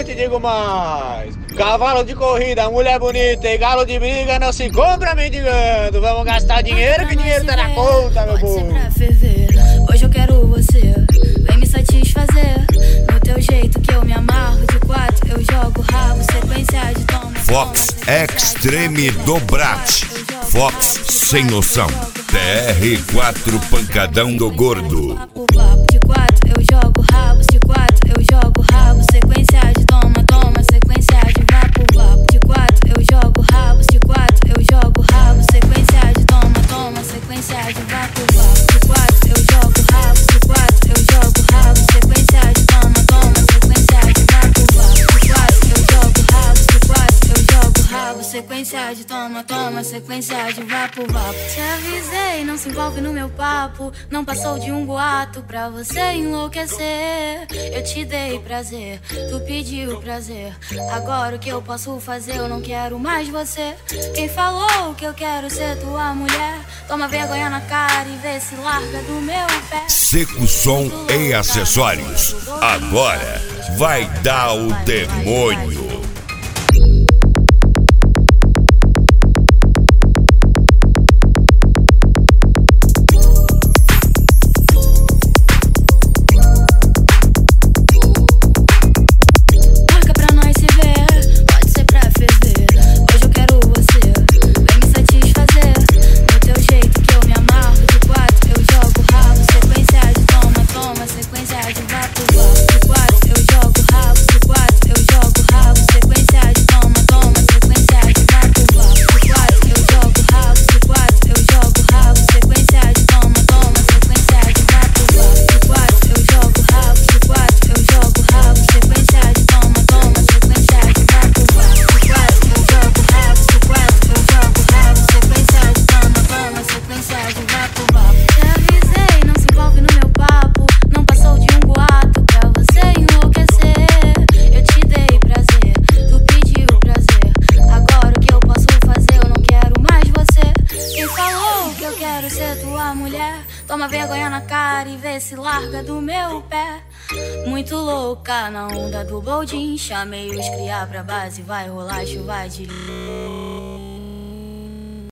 eu te digo mais. Cavalo de corrida, mulher bonita e galo de briga não se compra mendigando. Vamos gastar dinheiro que dinheiro tá na conta, meu povo. Pode ser pra ferver, hoje eu quero você. Vem me satisfazer, no teu jeito que eu me amarro. De quatro eu jogo rabo, sequência de toma. Fox Extreme Dobrat. Fox sem noção. TR4 Pancadão do Gordo. De quatro eu jogo rabo, de quatro eu jogo rabo, sequência de toma, toma, sequência de vapo, vapo. De quatro eu jogo rabo, de quatro eu jogo rabo, sequência de toma, toma, sequência de vapo, vapo. De quatro eu jogo rabo, de quatro eu jogo rabo, sequência de toma, toma, sequência de vapo, vapo. De quatro eu jogo rabo, de quatro eu jogo rabo, sequência de toma, toma, sequência de vapo, vapo. Te avisei, não se envolve no meu papo. Não passou de um boato pra você enlouquecer. Eu te dei prazer, tu pediu prazer. Agora o que eu posso fazer? Eu não quero mais você. Quem falou que eu quero ser tua mulher? Toma vergonha na cara e vê se larga do meu pé. Seco Som e Acessórios. Agora vai dar o demônio. Toma vergonha na cara e vê se larga do meu pé. Muito louca na onda do boldin. Chamei os cria pra base, vai rolar chuva de